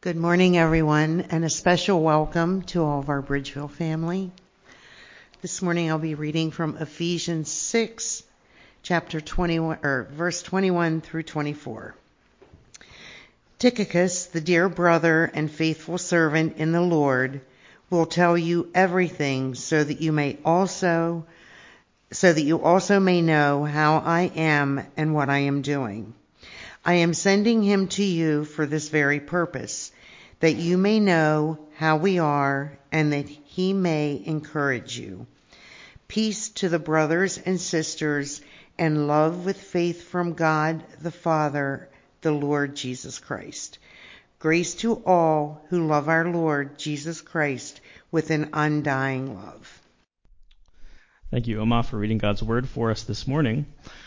Good morning, everyone, and a special welcome to all of our Bridgeville family. This morning I'll be reading from Ephesians 6, chapter 21, verse 21 through 24. Tychicus, the dear brother and faithful servant in the Lord, will tell you everything so that you also may know how I am and what I am doing. I am sending him to you for this very purpose, that you may know how we are and that he may encourage you. Peace to the brothers and sisters, and love with faith from God the Father, the Lord Jesus Christ. Grace to all who love our Lord Jesus Christ with an undying love. Thank you, Oma, for reading God's Word for us this morning.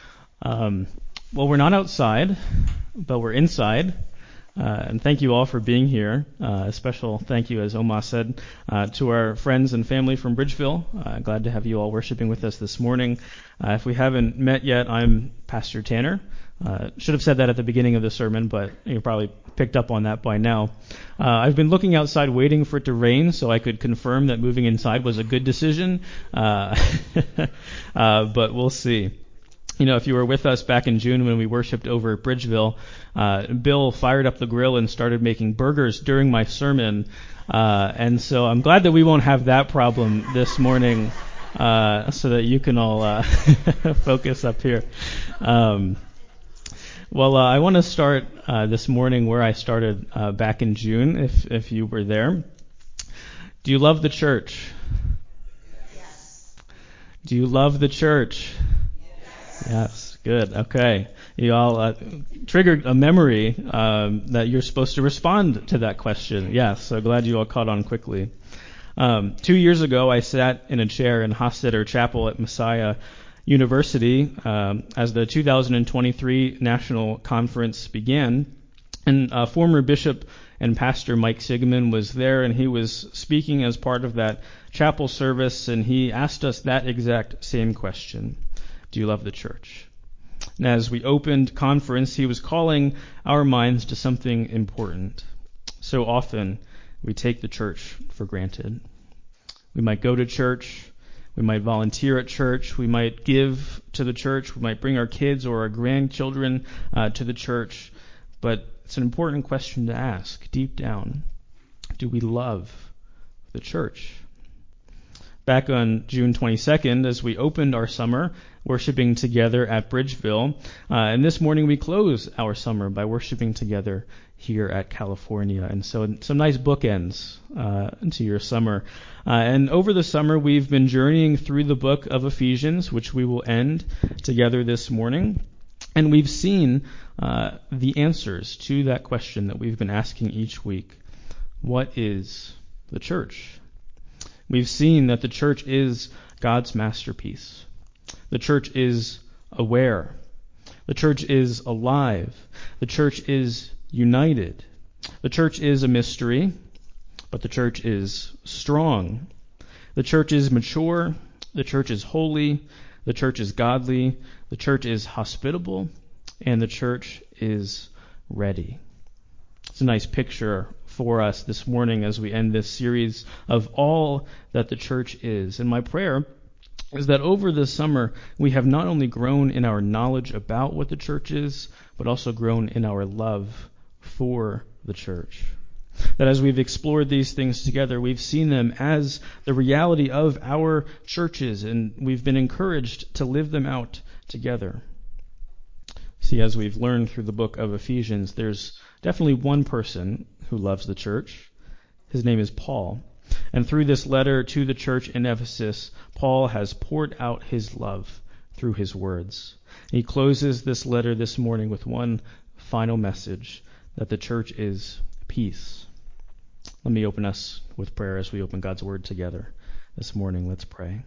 Well, we're not outside, but we're inside. And thank you all for being here. A special thank you, as Oma said, to our friends and family from Bridgeville. Glad to have you all worshiping with us this morning. If we haven't met yet, I'm Pastor Tanner. Should have said that at the beginning of the sermon, but you probably picked up on that by now. I've been looking outside waiting for it to rain so I could confirm that moving inside was a good decision. But we'll see. You know, if you were with us back in June when we worshiped over at Bridgeville, Bill fired up the grill and started making burgers during my sermon. And so I'm glad that we won't have that problem this morning, so that you can all focus up here. I want to start this morning where I started back in June, if you were there. Do you love the church? Yes. Do you love the church? Yes, good. Okay. You all triggered a memory that you're supposed to respond to that question. Yes, so glad you all caught on quickly. 2 years ago, I sat in a chair in Hofstadter Chapel at Messiah University as the 2023 National Conference began. And former Bishop and Pastor Mike Sigmund was there, and he was speaking as part of that chapel service, and he asked us that exact same question. Do you love the church? And as we opened conference, he was calling our minds to something important. So often, we take the church for granted. We might go to church. We might volunteer at church. We might give to the church. We might bring our kids or our grandchildren to the church. But it's an important question to ask deep down. Do we love the church? Back on June 22nd, as we opened our summer, worshiping together at Bridgeville, and this morning we close our summer by worshiping together here at California. And so some nice bookends to your summer. And over the summer, we've been journeying through the book of Ephesians, which we will end together this morning. And we've seen the answers to that question that we've been asking each week. What is the church? We've seen that the church is God's masterpiece. The church is aware. The church is alive. The church is united. The church is a mystery, but the church is strong. The church is mature. The church is holy. The church is godly. The church is hospitable. And the church is ready. It's a nice picture for us this morning as we end this series of all that the church is. And my prayer is that over this summer, we have not only grown in our knowledge about what the church is, but also grown in our love for the church. That as we've explored these things together, we've seen them as the reality of our churches, and we've been encouraged to live them out together. See, as we've learned through the book of Ephesians, there's definitely one person who loves the church. His name is Paul. And through this letter to the church in Ephesus, Paul has poured out his love through his words. He closes this letter this morning with one final message, that the church is peace. Let me open us with prayer as we open God's word together this morning. Let's pray.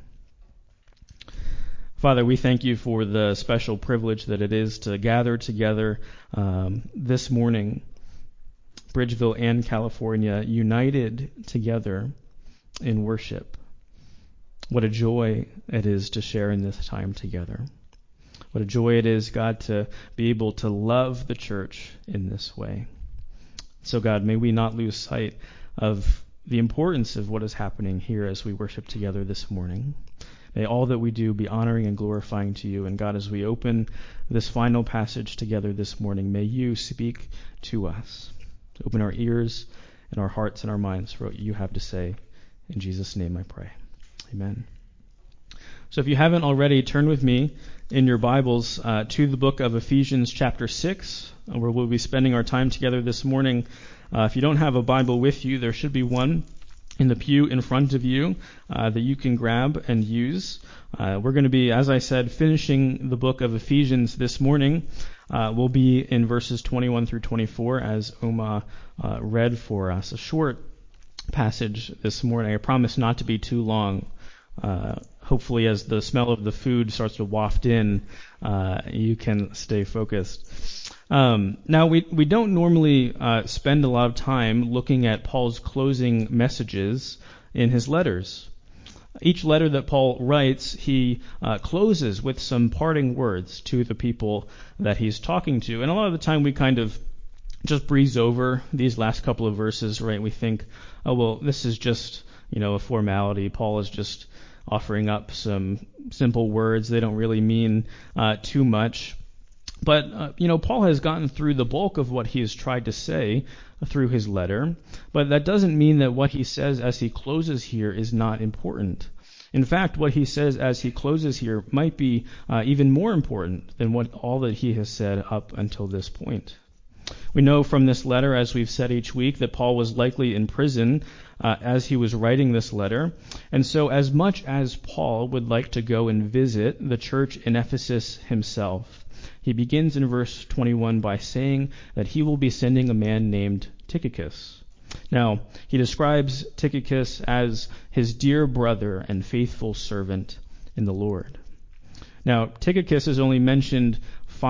Father, we thank you for the special privilege that it is to gather together this morning, Bridgeville and California, united together in worship. What a joy it is to share in this time together. What a joy it is, God, to be able to love the church in this way. So God, may we not lose sight of the importance of what is happening here as we worship together this morning. May all that we do be honoring and glorifying to you. And God, as we open this final passage together this morning, may you speak to us. Open our ears and our hearts and our minds for what you have to say. In Jesus' name I pray. Amen. So if you haven't already, turn with me in your Bibles to the book of Ephesians chapter 6, where we'll be spending our time together this morning. If you don't have a Bible with you, there should be one in the pew in front of you that you can grab and use. We're going to be, as I said, finishing the book of Ephesians this morning. We'll be in verses 21 through 24 as Oma read for us. A short passage this morning. I promise not to be too long. Hopefully as the smell of the food starts to waft in, you can stay focused. Now, we don't normally spend a lot of time looking at Paul's closing messages in his letters. Each letter that Paul writes, he closes with some parting words to the people that he's talking to. And a lot of the time we kind of just breeze over these last couple of verses, right? We think, oh, well, this is just, a formality. Paul is just offering up some simple words. They don't really mean too much. But, Paul has gotten through the bulk of what he has tried to say through his letter. But that doesn't mean that what he says as he closes here is not important. In fact, what he says as he closes here might be even more important than all that he has said up until this point. We know from this letter, as we've said each week, that Paul was likely in prison as he was writing this letter. And so as much as Paul would like to go and visit the church in Ephesus himself, he begins in verse 21 by saying that he will be sending a man named Tychicus. Now, he describes Tychicus as his dear brother and faithful servant in the Lord. Now, Tychicus is only mentioned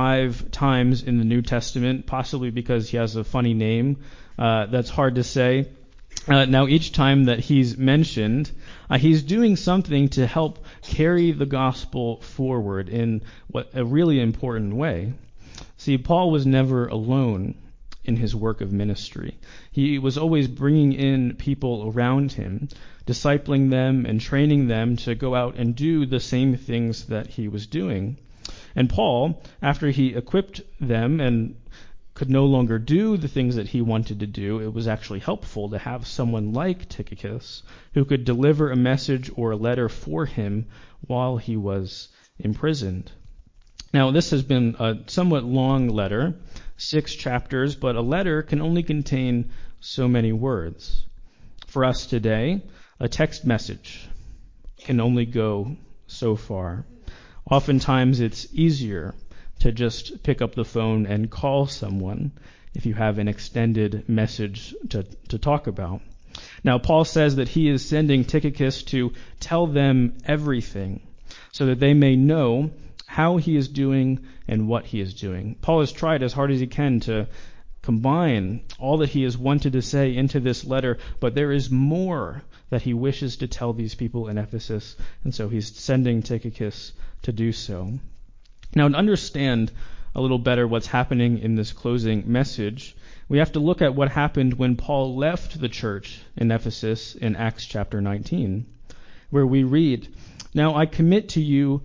5 times in the New Testament, possibly because he has a funny name. That's hard to say. Now, each time that he's mentioned, he's doing something to help carry the gospel forward in a really important way. See, Paul was never alone in his work of ministry. He was always bringing in people around him, discipling them and training them to go out and do the same things that he was doing. And Paul, after he equipped them and could no longer do the things that he wanted to do, it was actually helpful to have someone like Tychicus who could deliver a message or a letter for him while he was imprisoned. Now, this has been a somewhat long letter, 6 chapters, but a letter can only contain so many words. For us today, a text message can only go so far. Oftentimes it's easier to just pick up the phone and call someone if you have an extended message to talk about. Now, Paul says that he is sending Tychicus to tell them everything so that they may know how he is doing and what he is doing. Paul has tried as hard as he can to combine all that he has wanted to say into this letter, but there is more that he wishes to tell these people in Ephesus, and so he's sending Tychicus to do so. Now, to understand a little better what's happening in this closing message, we have to look at what happened when Paul left the church in Ephesus in Acts chapter 19, where we read, "Now I commit you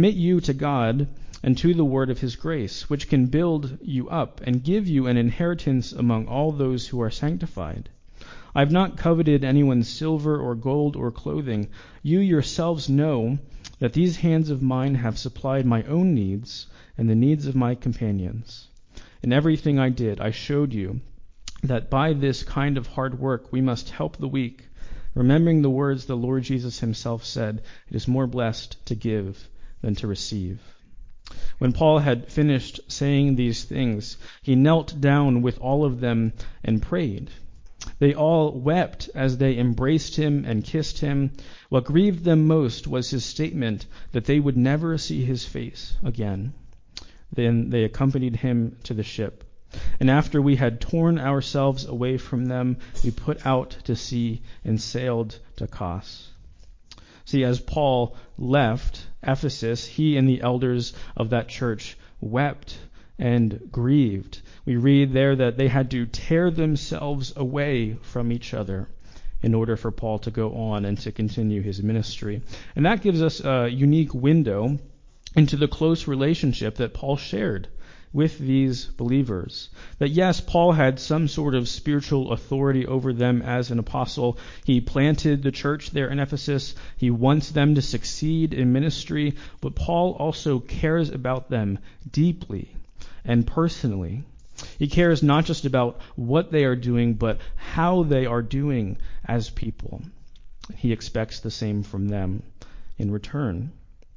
to God and to the word of his grace, which can build you up and give you an inheritance among all those who are sanctified. I have not coveted anyone's silver or gold or clothing. You yourselves know that these hands of mine have supplied my own needs and the needs of my companions. In everything I did, I showed you that by this kind of hard work we must help the weak, remembering the words the Lord Jesus himself said, 'It is more blessed to give than to receive.'" When Paul had finished saying these things, he knelt down with all of them and prayed. They all wept as they embraced him and kissed him. What grieved them most was his statement that they would never see his face again. Then they accompanied him to the ship. And after we had torn ourselves away from them, we put out to sea and sailed to Kos. See, as Paul left Ephesus, he and the elders of that church wept and grieved We read there that they had to tear themselves away from each other in order for Paul to go on and to continue his ministry. And that gives us a unique window into the close relationship that Paul shared with these believers. That yes, Paul had some sort of spiritual authority over them as an apostle. He planted the church there in Ephesus. He wants them to succeed in ministry, but Paul also cares about them deeply and personally. He cares not just about what they are doing, but how they are doing as people. He expects the same from them in return.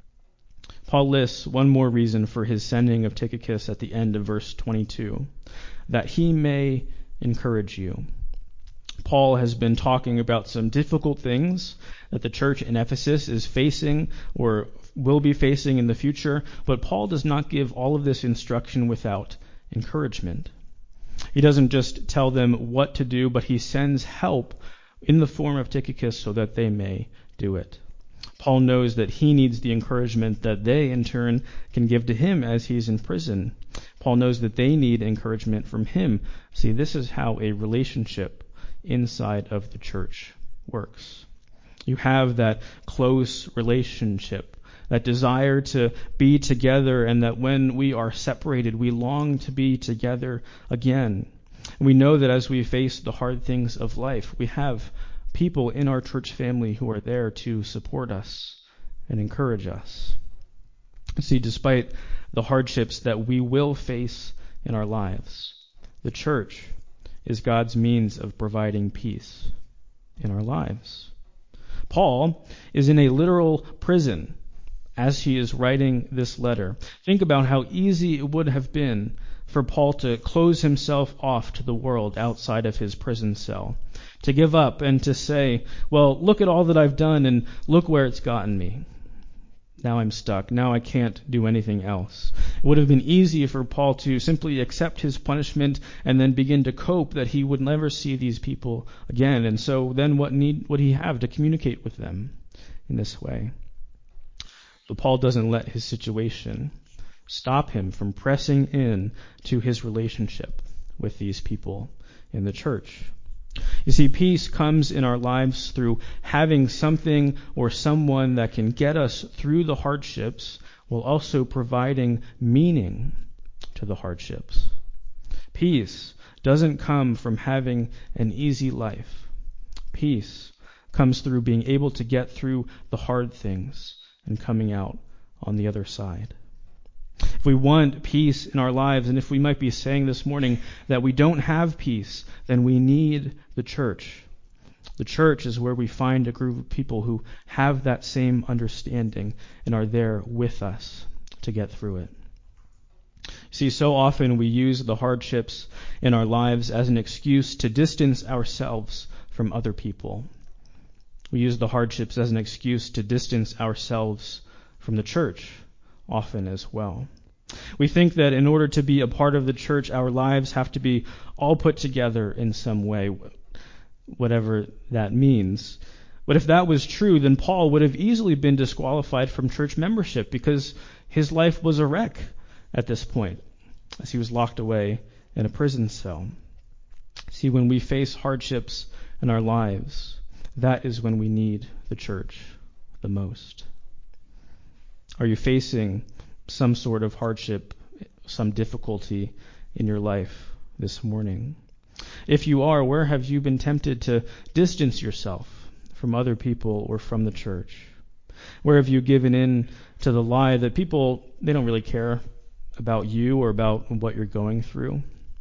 Paul lists one more reason for his sending of Tychicus at the end of verse 22, that he may encourage you. Paul has been talking about some difficult things that the church in Ephesus is facing or will be facing in the future, but Paul does not give all of this instruction without encouragement. He doesn't just tell them what to do, but he sends help in the form of Tychicus so that they may do it. Paul knows that he needs the encouragement that they, in turn, can give to him as he's in prison. Paul knows that they need encouragement from him. See, this is how a relationship inside of the church works. You have that close relationship, that desire to be together, and that when we are separated, we long to be together again. And we know that as we face the hard things of life, we have people in our church family who are there to support us and encourage us. See, despite the hardships that we will face in our lives, the church is God's means of providing peace in our lives. Paul is in a literal prison as he is writing this letter. Think about how easy it would have been for Paul to close himself off to the world outside of his prison cell, to give up and to say, well, look at all that I've done and look where it's gotten me. Now I'm stuck. Now I can't do anything else. It would have been easy for Paul to simply accept his punishment and then begin to cope that he would never see these people again. And so then what need would he have to communicate with them in this way? But Paul doesn't let his situation stop him from pressing in to his relationship with these people in the church. You see, peace comes in our lives through having something or someone that can get us through the hardships while also providing meaning to the hardships. Peace doesn't come from having an easy life. Peace comes through being able to get through the hard things and coming out on the other side. If we want peace in our lives, and if we might be saying this morning that we don't have peace, then we need the church. The church is where we find a group of people who have that same understanding and are there with us to get through it. See, so often we use the hardships in our lives as an excuse to distance ourselves from other people. We use the hardships as an excuse to distance ourselves from the church often as well. We think that in order to be a part of the church, our lives have to be all put together in some way, whatever that means. But if that was true, then Paul would have easily been disqualified from church membership because his life was a wreck at this point, as he was locked away in a prison cell. See, when we face hardships in our lives, that is when we need the church the most. Are you facing some sort of hardship, some difficulty in your life this morning? If you are, where have you been tempted to distance yourself from other people or from the church? Where have you given in to the lie that people, they don't really care about you or about what you're going through?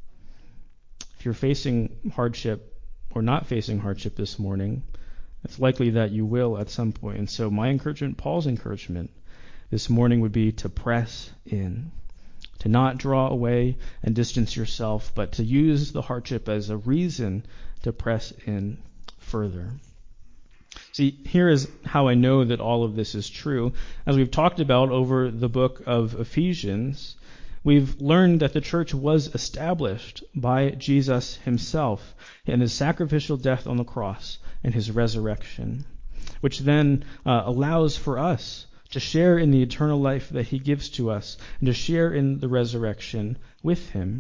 If you're facing hardship or not facing hardship this morning, it's likely that you will at some point. And so my encouragement, Paul's encouragement this morning would be to press in, to not draw away and distance yourself, but to use the hardship as a reason to press in further. See, here is how I know that all of this is true. As we've talked about over the book of Ephesians, we've learned that the church was established by Jesus himself in his sacrificial death on the cross and his resurrection, which then allows for us to share in the eternal life that he gives to us and to share in the resurrection with him.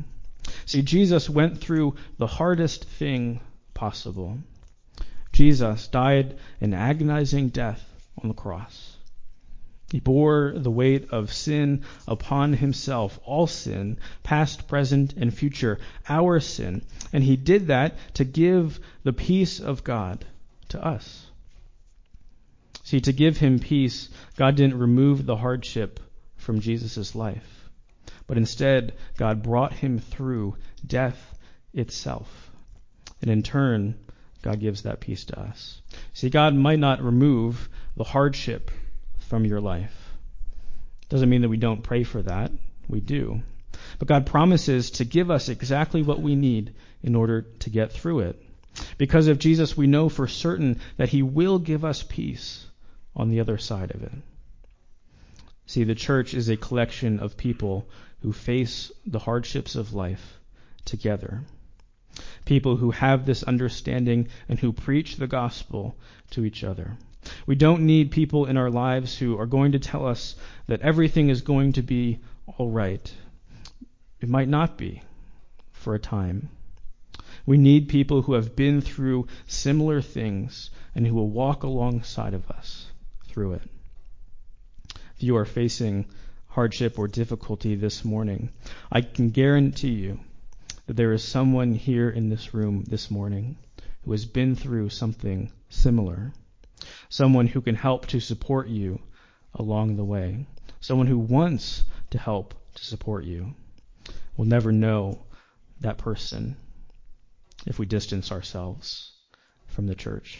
See, Jesus went through the hardest thing possible. Jesus died an agonizing death on the cross. He bore the weight of sin upon himself, all sin, past, present, and future, our sin. And he did that to give the peace of God to us. See, to give him peace, God didn't remove the hardship from Jesus' life, but instead, God brought him through death itself. And in turn, God gives that peace to us. See, God might not remove the hardship from your life. Doesn't mean that we don't pray for that. We do. But God promises to give us exactly what we need in order to get through it. Because of Jesus, we know for certain that he will give us peace on the other side of it. See, the church is a collection of people who face the hardships of life together. People who have this understanding and who preach the gospel to each other. We don't need people in our lives who are going to tell us that everything is going to be all right. It might not be for a time. We need people who have been through similar things and who will walk alongside of us through it. If you are facing hardship or difficulty this morning, I can guarantee you that there is someone here in this room this morning who has been through something similar. Someone who can help to support you along the way. Someone who wants to help to support you. We'll never know that person if we distance ourselves from the church.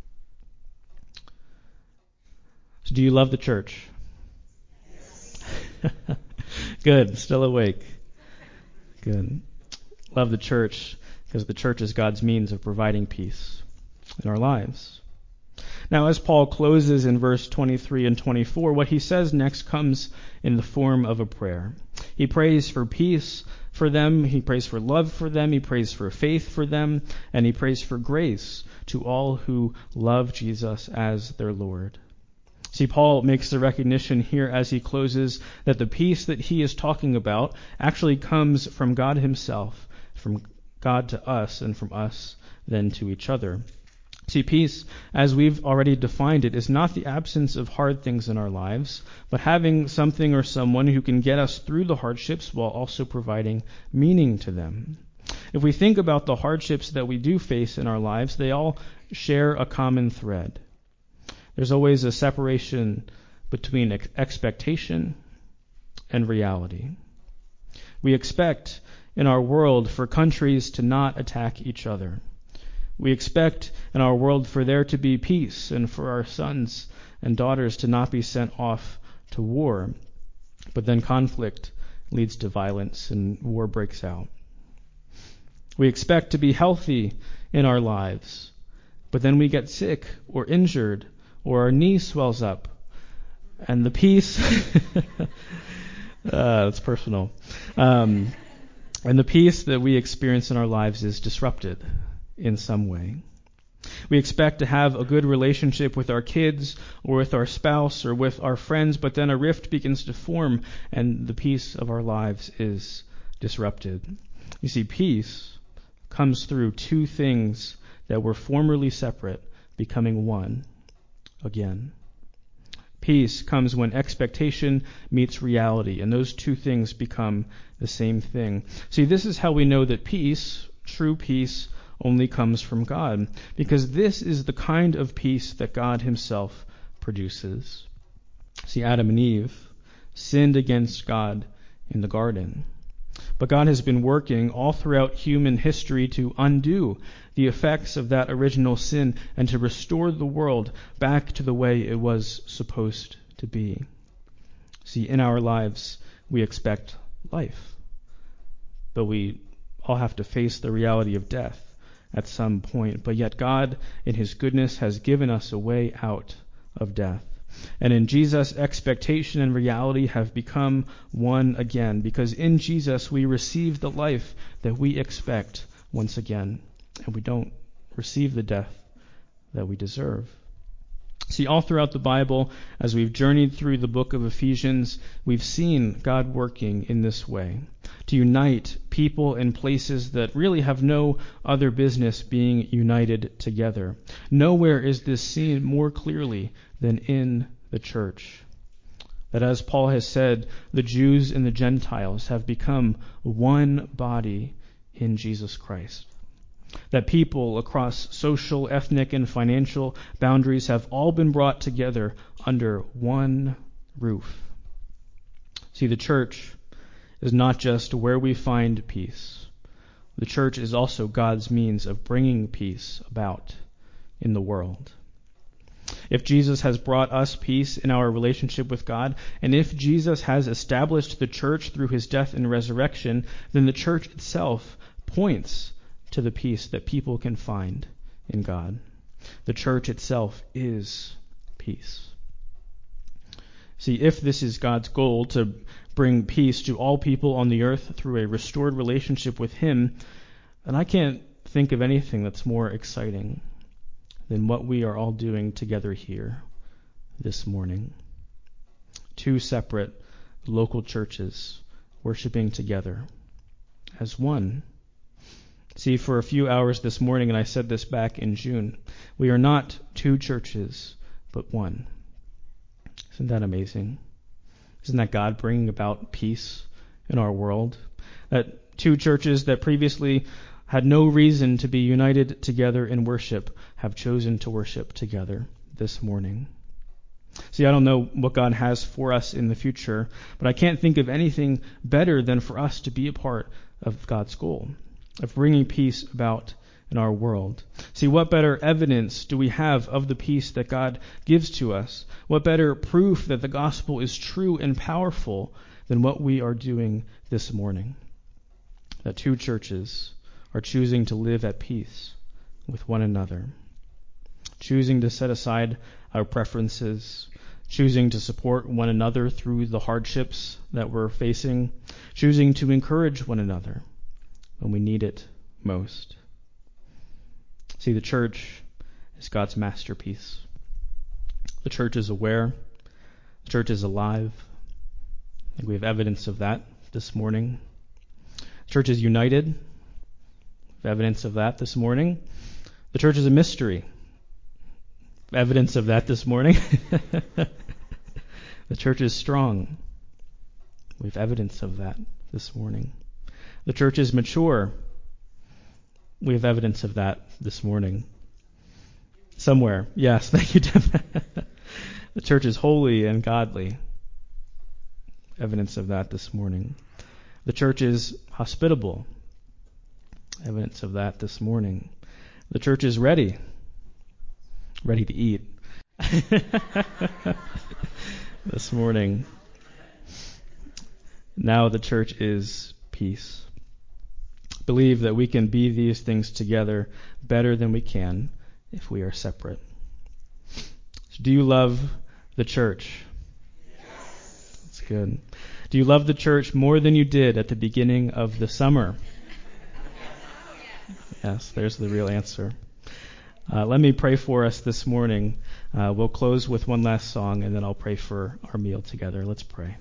So do you love the church? Good. Still awake. Good. Love the church because the church is God's means of providing peace in our lives. Now, as Paul closes in verse 23 and 24, what he says next comes in the form of a prayer. He prays for peace for them, he prays for love for them, he prays for faith for them, and he prays for grace to all who love Jesus as their Lord. See, Paul makes the recognition here as he closes that the peace that he is talking about actually comes from God himself, from God to us, and from us then to each other. See, peace, as we've already defined it, is not the absence of hard things in our lives, but having something or someone who can get us through the hardships while also providing meaning to them. If we think about the hardships that we do face in our lives, they all share a common thread. There's always a separation between expectation and reality. We expect in our world for countries to not attack each other. We expect in our world for there to be peace and for our sons and daughters to not be sent off to war. But then conflict leads to violence and war breaks out. We expect to be healthy in our lives, but then we get sick or injured or our knee swells up. And the peace, that's personal. And the peace that we experience in our lives is disrupted in some way. We expect to have a good relationship with our kids or with our spouse or with our friends, but then a rift begins to form and the peace of our lives is disrupted. You see, peace comes through two things that were formerly separate becoming one again. Peace comes when expectation meets reality, and those two things become the same thing. See, this is how we know that peace, true peace, only comes from God, because this is the kind of peace that God himself produces. See, Adam and Eve sinned against God in the garden, but God has been working all throughout human history to undo the effects of that original sin and to restore the world back to the way it was supposed to be. See, in our lives, we expect life, but we all have to face the reality of death at some point. But yet God, in his goodness, has given us a way out of death. And in Jesus, expectation and reality have become one again, because in Jesus we receive the life that we expect once again, and we don't receive the death that we deserve. See, all throughout the Bible, as we've journeyed through the book of Ephesians, we've seen God working in this way, to unite people in places that really have no other business being united together. Nowhere is this seen more clearly than in the church. That, as Paul has said, the Jews and the Gentiles have become one body in Jesus Christ. That people across social, ethnic, and financial boundaries have all been brought together under one roof. See, the church is not just where we find peace. The church is also God's means of bringing peace about in the world. If Jesus has brought us peace in our relationship with God, and if Jesus has established the church through his death and resurrection, then the church itself points to the peace that people can find in God. The church itself is peace. See, if this is God's goal to bring peace to all people on the earth through a restored relationship with him, then I can't think of anything that's more exciting than what we are all doing together here this morning. Two separate local churches worshiping together as one. See, for a few hours this morning, and I said this back in June, we are not two churches, but one. Isn't that amazing? Isn't that God bringing about peace in our world? That two churches that previously had no reason to be united together in worship have chosen to worship together this morning. See, I don't know what God has for us in the future, but I can't think of anything better than for us to be a part of God's goal, of bringing peace about in our world. See, what better evidence do we have of the peace that God gives to us? What better proof that the gospel is true and powerful than what we are doing this morning? That two churches are choosing to live at peace with one another, choosing to set aside our preferences, choosing to support one another through the hardships that we're facing, choosing to encourage one another when we need it most. See, the church is God's masterpiece. The church is aware. The church is alive. I think we have evidence of that this morning. The church is united. We have evidence of that this morning. The church is a mystery. Evidence of that this morning. The church is strong. We have evidence of that this morning. The church is mature. We have evidence of that this morning. Somewhere. Yes, thank you, Tim. The church is holy and godly. Evidence of that this morning. The church is hospitable. Evidence of that this morning. The church is ready to eat. This morning. Now the church is peace. Believe that we can be these things together better than we can if we are separate. So do you love the church? Yes. That's good. Do you love the church more than you did at the beginning of the summer? Yes, there's the real answer. Let me pray for us this morning. We'll close with one last song, and then I'll pray for our meal together. Let's pray.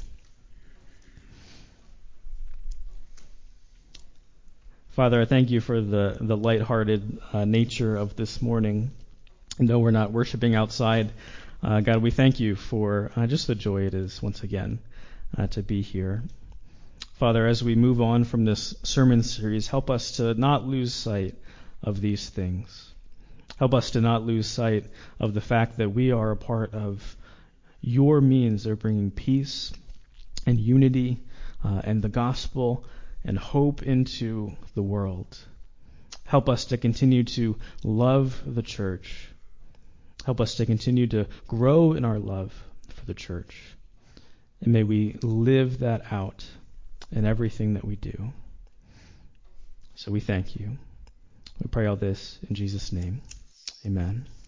Father, I thank you for the lighthearted nature of this morning. And though we're not worshiping outside, God, we thank you for just the joy it is once again to be here. Father, as we move on from this sermon series, help us to not lose sight of these things. Help us to not lose sight of the fact that we are a part of your means of bringing peace and unity and the gospel and hope into the world. Help us to continue to love the church. Help us to continue to grow in our love for the church. And may we live that out in everything that we do. So we thank you. We pray all this in Jesus' name. Amen.